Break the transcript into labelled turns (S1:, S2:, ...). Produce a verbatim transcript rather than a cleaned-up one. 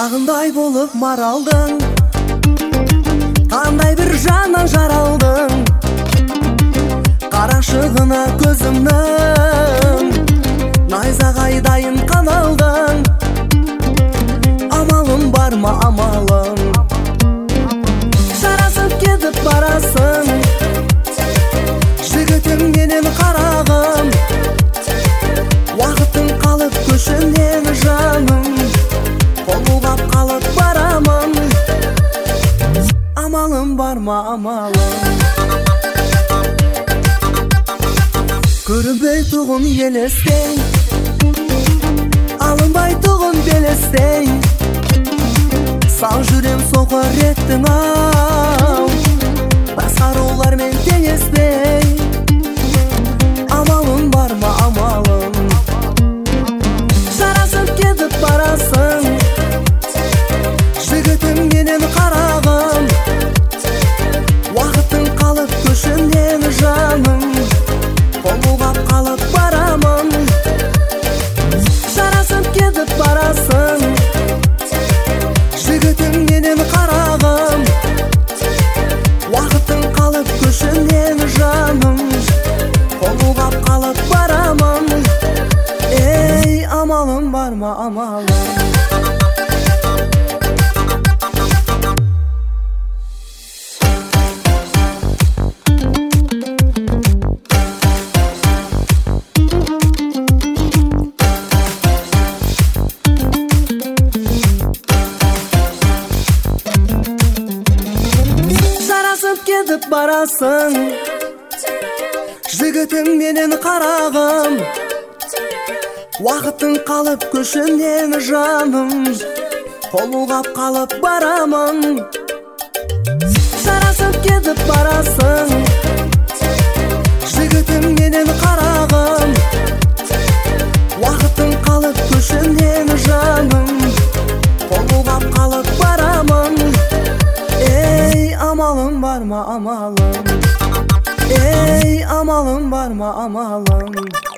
S1: Дағындай болып маралдың, қандай бір жаннан жаралдың. Қарашығына көзімнің, найзағайдайын қаналдың. Амалым бар ма амалым, жарасып кетіп барасың. Жігітім менен қарағым, уақытың қалып көшімнен жаным. Қолғап қалып барамын, амалым бар ма амалым. Көрінбей тұғын елестей, алынбай тұғын белестей. Сан жүрем соқыр еттің ау, басқарулармен теңеспей. Амалым бар ма амалым, жарасып кетіп барасың. Жігітім менен қарағым, уақытың қалып көшімнен жаным. Қолғап қалып барамын, жарасып кетіп барасың. Жігітім менен қарағым, уақытың қалып көшімнен жаным. Қолғап қалып барамын, ей амалым бар ма амалым. Кетіп барасың, жігітім менен қарағым, уақытың қалып көшімнен жаным. Қолғап қалып барамын, жарасып кетіп барасың. Жігітім менен қарағым, уақытың қалып көшімнен жаным. Қолғап қалып барамын, ей амалым бар ма амалым, ей амалым бар ма амалым.